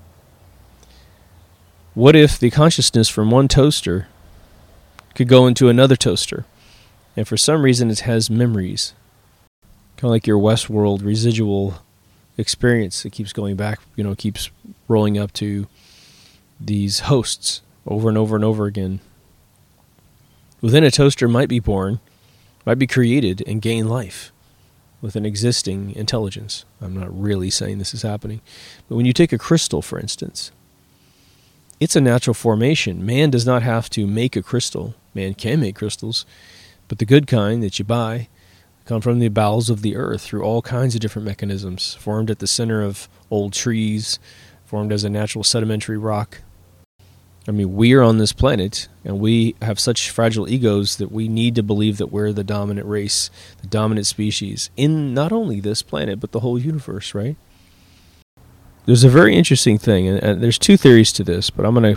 What if the consciousness from one toaster could go into another toaster, and for some reason it has memories, kind of like your Westworld residual experience that keeps going back, keeps rolling up to these hosts over and over and over again. Within a toaster might be born, might be created and gain life with an existing intelligence. I'm not really saying this is happening. But when you take a crystal, for instance, it's a natural formation. Man does not have to make a crystal. Man can make crystals, but the good kind that you buy come from the bowels of the earth through all kinds of different mechanisms, formed at the center of old trees, formed as a natural sedimentary rock. I mean, we are on this planet, and we have such fragile egos that we need to believe that we're the dominant race, the dominant species, in not only this planet, but the whole universe, right? There's a very interesting thing, and there's two theories to this, but I'm going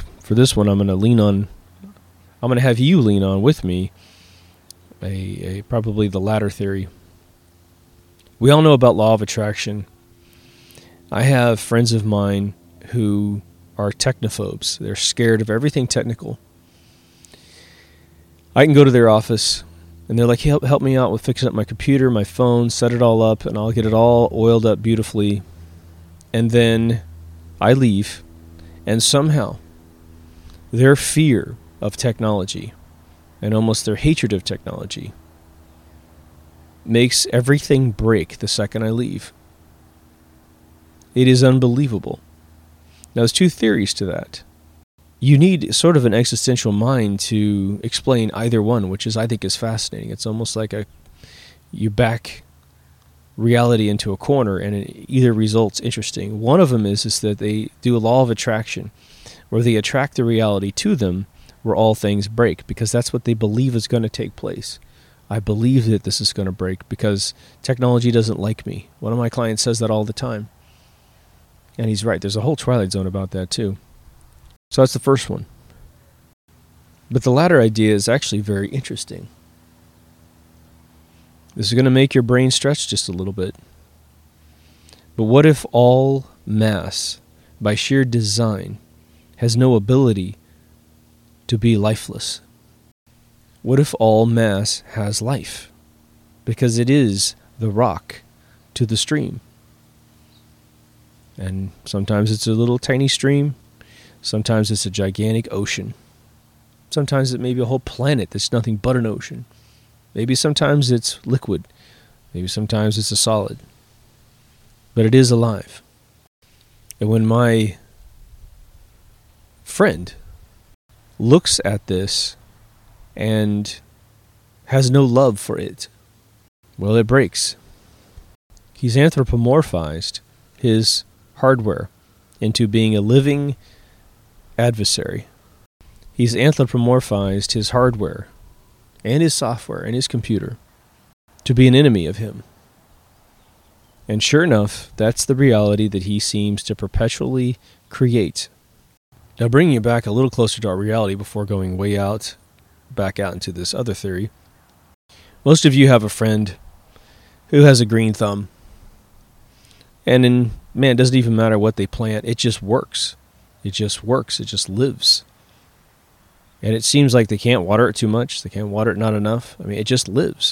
to have you lean on with me, probably the latter theory. We all know about law of attraction. I have friends of mine who are technophobes. They're scared of everything technical. I can go to their office, and they're like, hey, help me out with fixing up my computer, my phone, set it all up, and I'll get it all oiled up beautifully. And then I leave, and somehow their fear of technology and almost their hatred of technology makes everything break the second I leave. It is unbelievable. Now, there's two theories to that. You need sort of an existential mind to explain either one, which I think is fascinating. It's almost like you back reality into a corner, and either result's interesting. One of them is that they do a law of attraction, where they attract the reality to them, where all things break, because that's what they believe is going to take place. I believe that this is going to break because technology doesn't like me. One of my clients says that all the time. And he's right. There's a whole Twilight Zone about that too. So that's the first one. But the latter idea is actually very interesting. This is going to make your brain stretch just a little bit. But what if all mass, by sheer design, has no ability to be lifeless? What if all mass has life? Because it is the rock to the stream. And sometimes it's a little tiny stream. Sometimes it's a gigantic ocean. Sometimes it may be a whole planet that's nothing but an ocean. Maybe sometimes it's liquid. Maybe sometimes it's a solid. But it is alive. And when my friend looks at this and has no love for it, well, it breaks. He's anthropomorphized his hardware into being a living adversary. He's anthropomorphized his hardware and his software and his computer to be an enemy of him. And sure enough, that's the reality that he seems to perpetually create. Now, bringing you back a little closer to our reality before going back out into this other theory. Most of you have a friend who has a green thumb. And it doesn't even matter what they plant. It just works. It just works. It just lives. And it seems like they can't water it too much. They can't water it not enough. I mean, it just lives.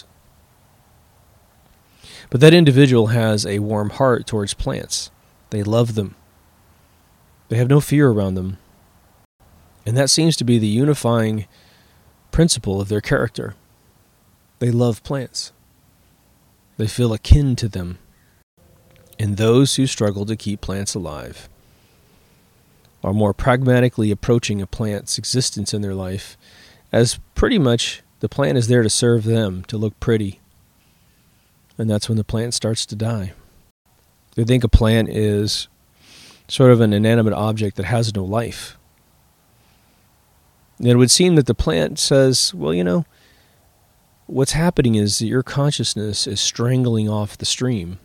But that individual has a warm heart towards plants. They love them. They have no fear around them. And that seems to be the unifying principle of their character. They love plants. They feel akin to them. And those who struggle to keep plants alive are more pragmatically approaching a plant's existence in their life as pretty much the plant is there to serve them, to look pretty. And that's when the plant starts to die. They think a plant is sort of an inanimate object that has no life. And it would seem that the plant says, well, what's happening is that your consciousness is strangling off the stream.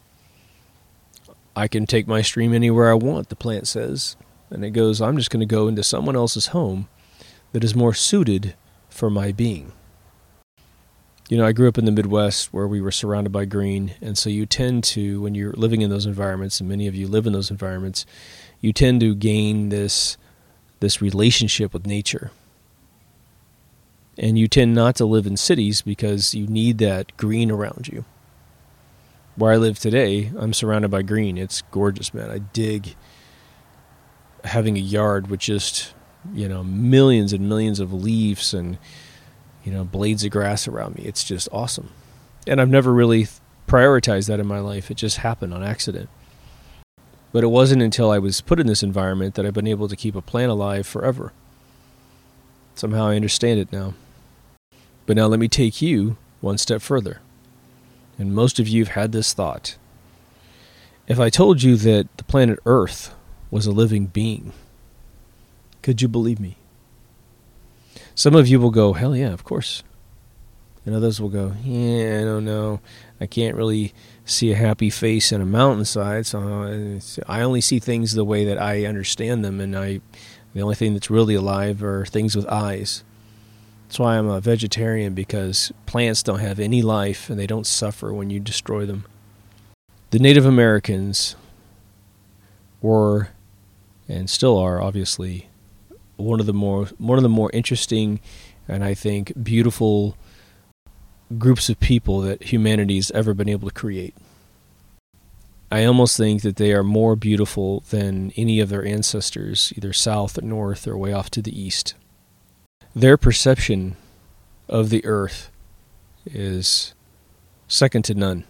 I can take my stream anywhere I want, the plant says. And it goes, I'm just going to go into someone else's home that is more suited for my being. You know, I grew up in the Midwest where we were surrounded by green, and so you tend to, when you're living in those environments, and many of you live in those environments, you tend to gain this relationship with nature. And you tend not to live in cities because you need that green around you. Where I live today, I'm surrounded by green. It's gorgeous, man. I dig having a yard with just, millions and millions of leaves and, blades of grass around me. It's just awesome. And I've never really prioritized that in my life. It just happened on accident. But it wasn't until I was put in this environment that I've been able to keep a plant alive forever. Somehow I understand it now. But now let me take you one step further. And most of you have had this thought. If I told you that the planet Earth was a living being, could you believe me? Some of you will go, hell yeah, of course. And others will go, yeah, I don't know. I can't really see a happy face in a mountainside, so I only see things the way that I understand them, and the only thing that's really alive are things with eyes. That's why I'm a vegetarian, because plants don't have any life, and they don't suffer when you destroy them. The Native Americans were, and still are, obviously, one of the more interesting and I think beautiful groups of people that humanity's ever been able to create. I almost think that they are more beautiful than any of their ancestors, either south or north or way off to the east. Their perception of the earth is second to none.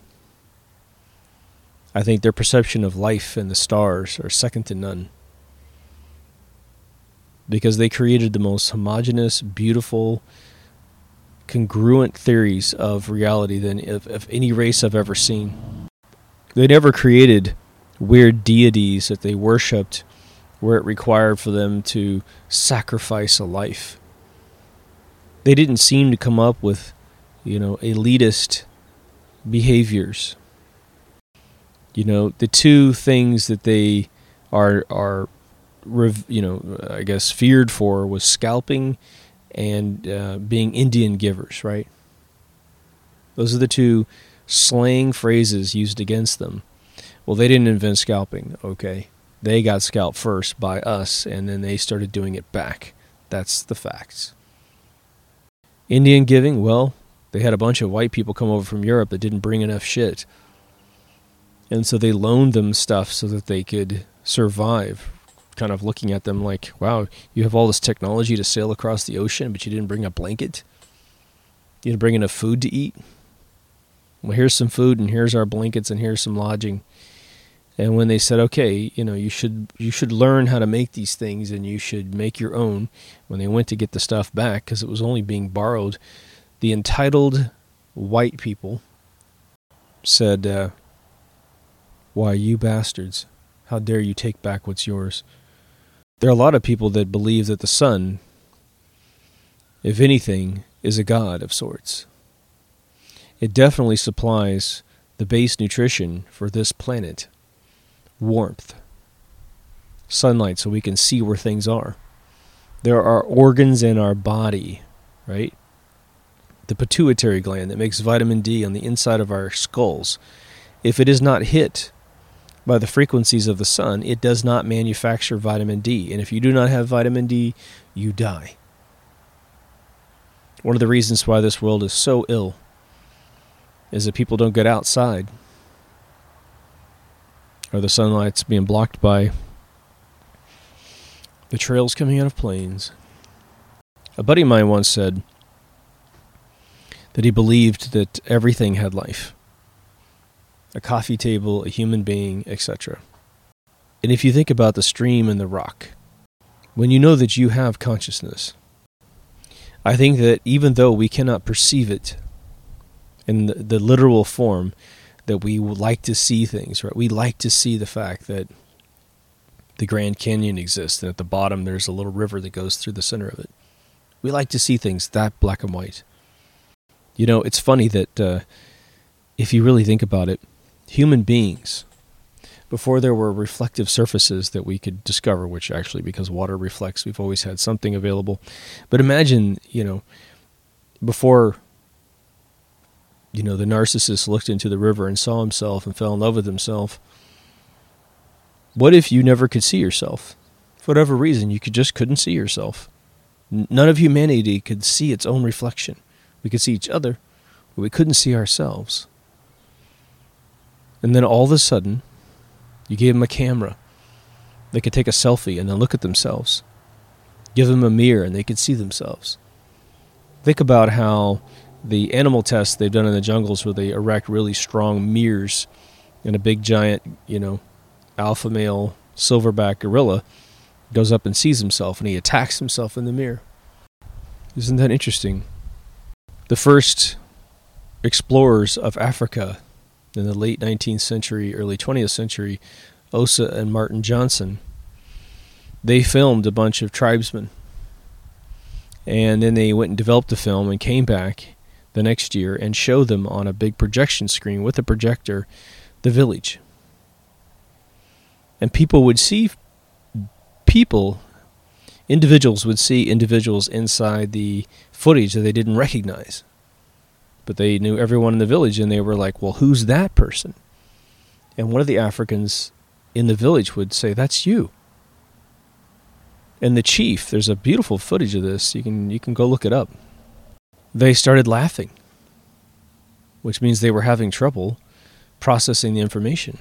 I think their perception of life and the stars are second to none. Because they created the most homogeneous, beautiful, congruent theories of reality than of any race I've ever seen. They never created weird deities that they worshipped where it required for them to sacrifice a life. They didn't seem to come up with, elitist behaviors. The two things that they are I guess feared for was scalping and being Indian givers, right? Those are the two slang phrases used against them. Well, they didn't invent scalping, okay? They got scalped first by us, and then they started doing it back. That's the facts. Indian giving, well, they had a bunch of white people come over from Europe that didn't bring enough shit. And so they loaned them stuff so that they could survive, kind of looking at them like, wow, you have all this technology to sail across the ocean, but you didn't bring a blanket? You didn't bring enough food to eat? Well, here's some food, and here's our blankets, and here's some lodging. And when they said, okay, you should learn how to make these things, and you should make your own, when they went to get the stuff back, because it was only being borrowed, the entitled white people said, why, you bastards, how dare you take back what's yours? There are a lot of people that believe that the sun, if anything, is a god of sorts. It definitely supplies the base nutrition for this planet. Warmth. Sunlight, so we can see where things are. There are organs in our body, right? The pituitary gland that makes vitamin D on the inside of our skulls. If it is not hit by the frequencies of the sun, it does not manufacture vitamin D. And if you do not have vitamin D, you die. One of the reasons why this world is so ill is that people don't get outside, or the sunlight's being blocked by the trails coming out of planes. A buddy of mine once said that he believed that everything had life. A coffee table, a human being, etc. And if you think about the stream and the rock, when you know that you have consciousness, I think that even though we cannot perceive it in the literal form that we would like to see things, right? We like to see the fact that the Grand Canyon exists, and at the bottom there's a little river that goes through the center of it. We like to see things that black and white. It's funny that if you really think about it, human beings, before there were reflective surfaces that we could discover, which actually, because water reflects, we've always had something available. But imagine, before, the narcissist looked into the river and saw himself and fell in love with himself. What if you never could see yourself? For whatever reason, you just couldn't see yourself. None of humanity could see its own reflection. We could see each other, but we couldn't see ourselves. And then all of a sudden, you gave them a camera. They could take a selfie and then look at themselves. Give them a mirror and they could see themselves. Think about how the animal tests they've done in the jungles where they erect really strong mirrors and a big giant, alpha male silverback gorilla goes up and sees himself and he attacks himself in the mirror. Isn't that interesting? The first explorers of Africa in the late 19th century, early 20th century, Osa and Martin Johnson, they filmed a bunch of tribesmen. And then they went and developed the film and came back the next year and showed them on a big projection screen with a projector the village. And people would see individuals would see individuals inside the footage that they didn't recognize. But they knew everyone in the village, and they were like, well, who's that person? And one of the Africans in the village would say, that's you. And the chief, there's a beautiful footage of this, you can go look it up. They started laughing, which means they were having trouble processing the information.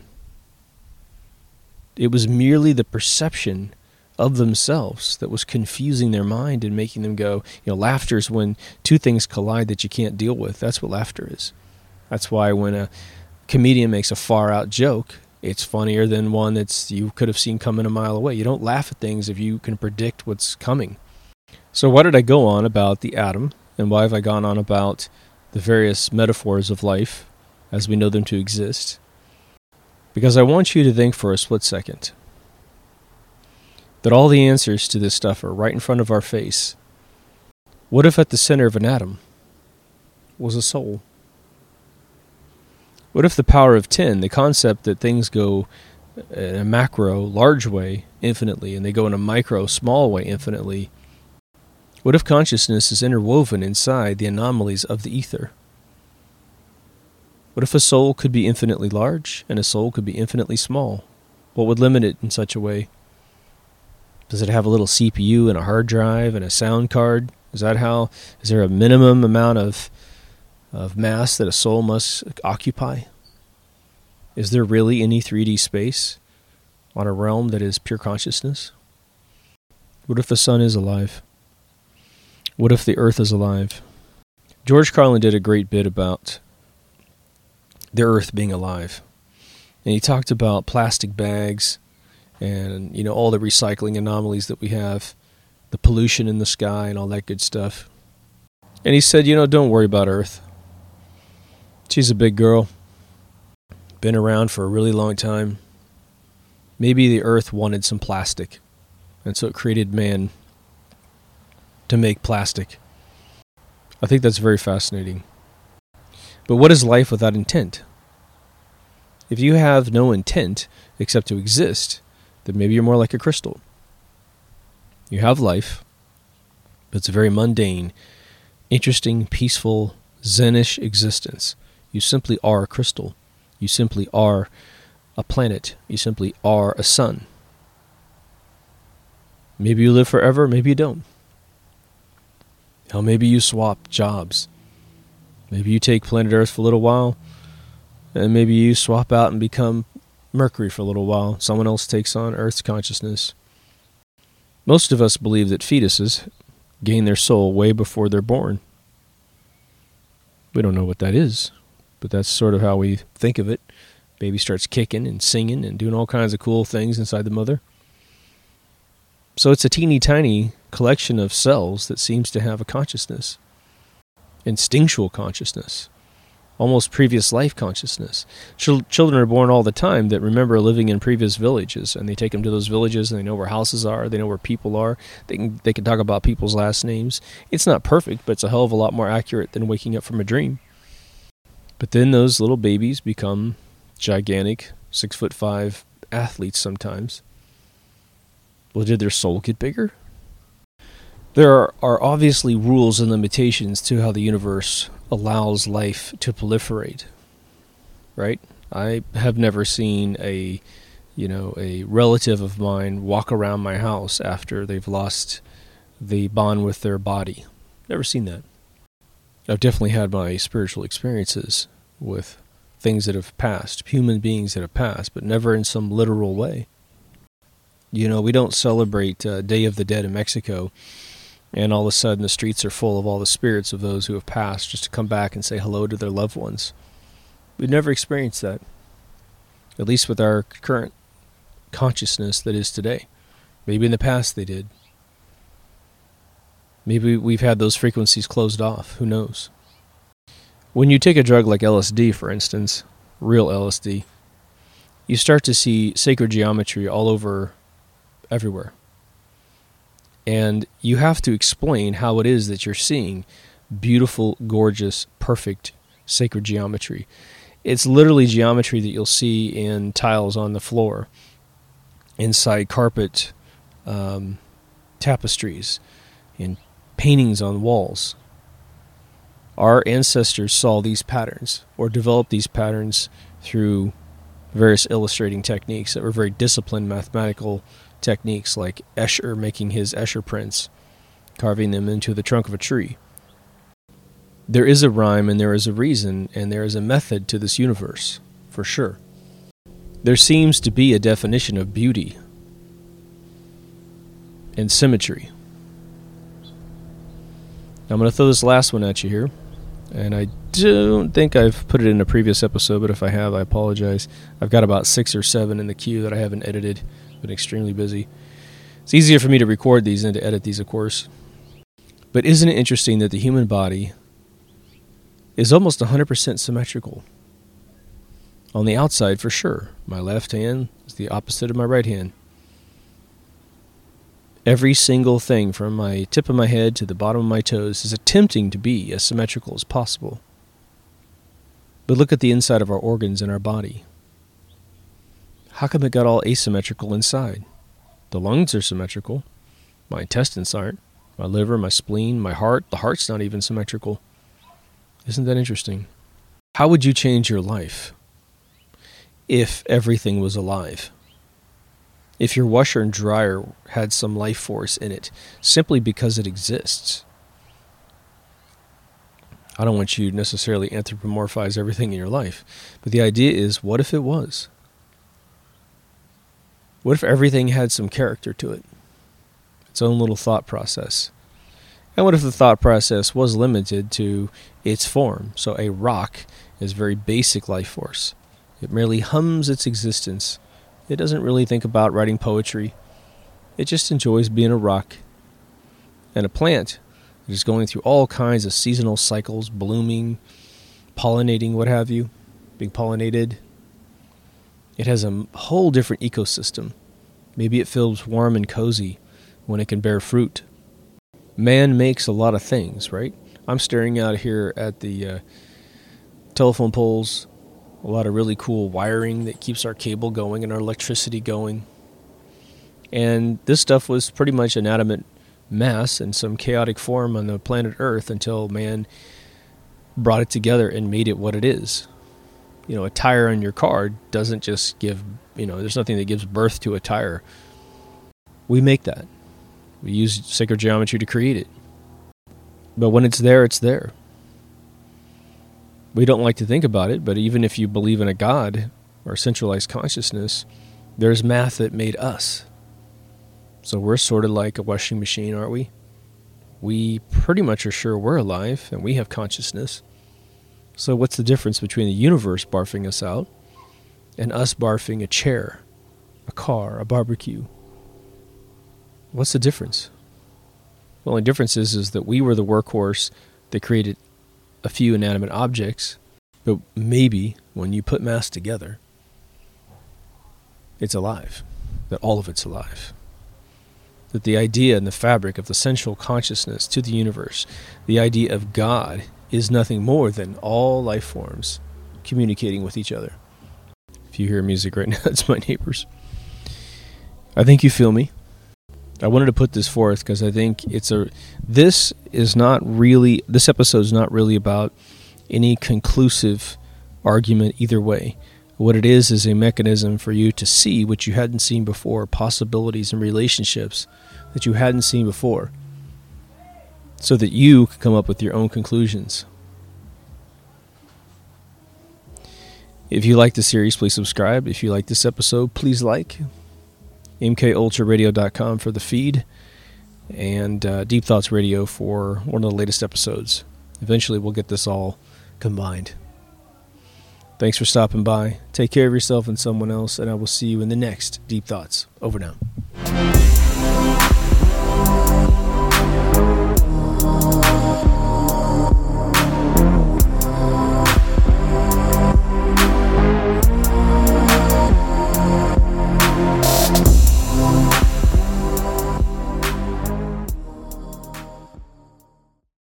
It was merely the perception of themselves that was confusing their mind and making them go, laughter is when two things collide that you can't deal with. That's what laughter is. That's why when a comedian makes a far-out joke, it's funnier than one that's you could have seen coming a mile away. You don't laugh at things if you can predict what's coming. So why did I go on about the atom, and why have I gone on about the various metaphors of life as we know them to exist? Because I want you to think for a split second that all the answers to this stuff are right in front of our face. What if at the center of an atom was a soul? What if the power of 10, the concept that things go in a macro, large way infinitely, and they go in a micro, small way infinitely? What if consciousness is interwoven inside the anomalies of the ether? What if a soul could be infinitely large and a soul could be infinitely small? What would limit it in such a way? Does it have a little CPU and a hard drive and a sound card? Is there a minimum amount of mass that a soul must occupy? Is there really any 3D space on a realm that is pure consciousness? What if the sun is alive? What if the earth is alive? George Carlin did a great bit about the earth being alive. And he talked about plastic bags and, all the recycling anomalies that we have, the pollution in the sky and all that good stuff. And he said, don't worry about Earth. She's a big girl, been around for a really long time. Maybe the Earth wanted some plastic, and so it created man to make plastic. I think that's very fascinating. But what is life without intent? If you have no intent except to exist, then maybe you're more like a crystal. You have life, but it's a very mundane, interesting, peaceful, Zenish existence. You simply are a crystal. You simply are a planet. You simply are a sun. Maybe you live forever, maybe you don't. Maybe you swap jobs. Maybe you take planet Earth for a little while, and maybe you swap out and become Mercury for a little while. Someone else takes on Earth's consciousness. Most of us believe that fetuses gain their soul way before they're born. We don't know what that is, but that's sort of how we think of it. Baby starts kicking and singing and doing all kinds of cool things inside the mother. So it's a teeny tiny collection of cells that seems to have a consciousness, instinctual consciousness. almost previous life consciousness. Children are born all the time that remember living in previous villages, and they take them to those villages, and they know where houses are, they know where people are, they can talk about people's last names. It's not perfect, but it's a hell of a lot more accurate than waking up from a dream. But then those little babies become gigantic, 6'5" athletes sometimes. Well, did their soul get bigger? There are obviously rules and limitations to how the universe allows life to proliferate, right? I have never seen a relative of mine walk around my house after they've lost the bond with their body. Never seen that. I've definitely had my spiritual experiences with things that have passed, human beings that have passed, but never in some literal way. We don't celebrate Day of the Dead in Mexico, and all of a sudden the streets are full of all the spirits of those who have passed just to come back and say hello to their loved ones. We've never experienced that, at least with our current consciousness that is today. Maybe in the past they did. Maybe we've had those frequencies closed off. Who knows? When you take a drug like LSD, for instance, real LSD, you start to see sacred geometry all over everywhere. And you have to explain how it is that you're seeing beautiful, gorgeous, perfect, sacred geometry. It's literally geometry that you'll see in tiles on the floor, inside carpet tapestries, in paintings on walls. Our ancestors saw these patterns or developed these patterns through various illustrating techniques that were very disciplined mathematical techniques, like Escher making his Escher prints, carving them into the trunk of a tree. There is a rhyme and there is a reason and there is a method to this universe, for sure. There seems to be a definition of beauty and symmetry. I'm going to throw this last one at you here, and I don't think I've put it in a previous episode, but if I have, I apologize. I've got about 6 or 7 in the queue that I haven't edited. Been extremely busy. It's easier for me to record these than to edit these, of course. But isn't it interesting that the human body is almost 100% symmetrical? On the outside, for sure. My left hand is the opposite of my right hand. Every single thing from my tip of my head to the bottom of my toes is attempting to be as symmetrical as possible. But look at the inside of our organs in our body. How come it got all asymmetrical inside? The lungs are symmetrical. My intestines aren't. My liver, my spleen, my heart. The heart's not even symmetrical. Isn't that interesting? How would you change your life if everything was alive? If your washer and dryer had some life force in it, simply because it exists. I don't want you to necessarily anthropomorphize everything in your life, but the idea is, what if it was? What if everything had some character to it? Its own little thought process. And what if the thought process was limited to its form? So a rock is very basic life force. It merely hums its existence. It doesn't really think about writing poetry. It just enjoys being a rock. And a plant that is going through all kinds of seasonal cycles, blooming, pollinating, what have you, being pollinated. It has a whole different ecosystem. Maybe it feels warm and cozy when it can bear fruit. Man makes a lot of things, right? I'm staring out here at the telephone poles, a lot of really cool wiring that keeps our cable going and our electricity going. And this stuff was pretty much an adamant mass in some chaotic form on the planet Earth until man brought it together and made it what it is. A tire on your car doesn't just give, there's nothing that gives birth to a tire. We make that. We use sacred geometry to create it. But when it's there, it's there. We don't like to think about it, but even if you believe in a God or centralized consciousness, there's math that made us. So we're sort of like a washing machine, aren't we? We pretty much are sure we're alive and we have consciousness. So what's the difference between the universe barfing us out and us barfing a chair, a car, a barbecue? What's the difference? The only difference is that we were the workhorse that created a few inanimate objects, But maybe when you put mass together, it's alive, that all of it's alive. That the idea and the fabric of the central consciousness to the universe, the idea of God, is nothing more than all life forms communicating with each other. If you hear music right now, it's my neighbors. I think you feel me. I wanted to put this forth because I think this episode is not really about any conclusive argument either way. What it is a mechanism for you to see what you hadn't seen before, possibilities and relationships that you hadn't seen before, so that you can come up with your own conclusions. If you like the series, please subscribe. If you like this episode, please like. MKUltraRadio.com for the feed, and Deep Thoughts Radio for one of the latest episodes. Eventually we'll get this all combined. Thanks for stopping by. Take care of yourself and someone else, and I will see you in the next Deep Thoughts. Over now.